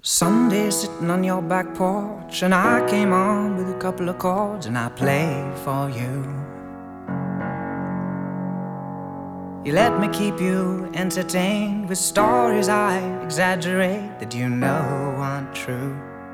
Sunday sitting on your back porch, and I came on with a couple of chords and I played for you. You let me keep you entertained with stories I exaggerate that you know aren't true.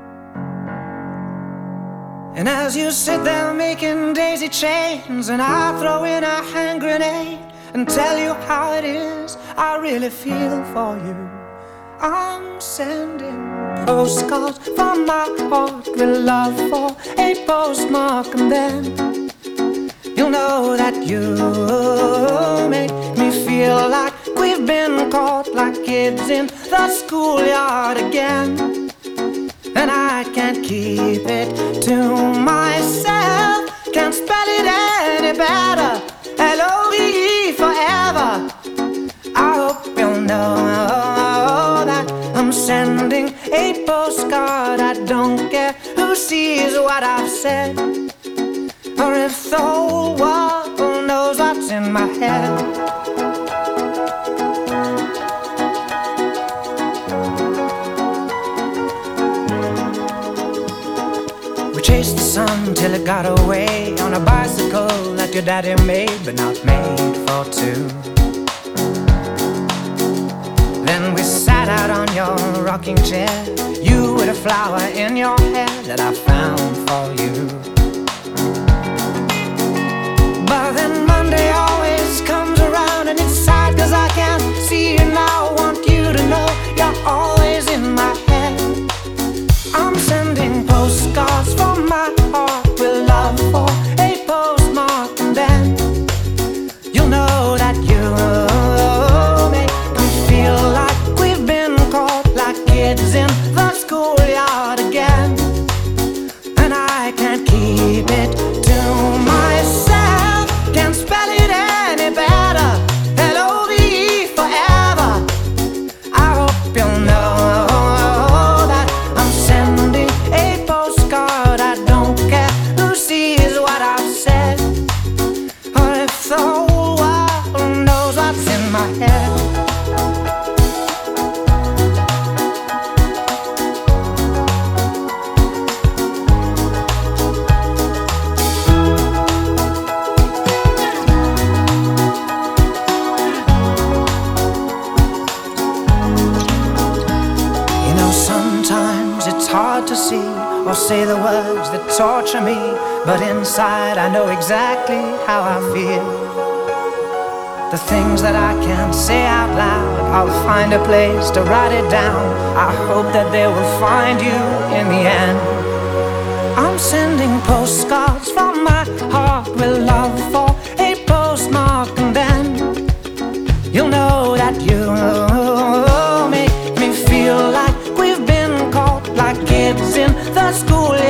And as you sit there making daisy chains and I throw in a hand grenade and tell you how it is I really feel for you, I'm sending postcards from my heart with love for a postmark, and then you'll know that you make me feel like we've been caught like kids in the schoolyard again. And I can't keep it to myself, can't spell it any better, L-O-V-E forever. I hope you'll know that I'm sending a postcard. I don't care who sees what I've said, or if the whole world knows what's in my head. We chased the sun till it got away on a bicycle that your daddy made, but not made for two. Then we sat out on your rocking chair, you with a flower in your hair that I found for you. But then Monday always comes around and it's sad 'cause I can't see you now. I want you to know you're always in my head. I'm sending postcards from my heart with love for a postmark, and then you'll know that you make me feel like we've been caught like kids in the schoolyard again. And I can't keep it to myself, can't spell it any better, L-O-V-E forever. I hope you'll know that I'm sending a postcard. I don't care who sees what I've said, or if the whole world knows what's in my head. Sometimes it's hard to see or say the words that torture me, but inside I know exactly how I feel. The things that I can't say out loud, I'll find a place to write it down. I hope that they will find you in the end. I'm sending postcards from my heart with love for a postmark, and then you'll know that you make me feel like we've been caught like kids in the school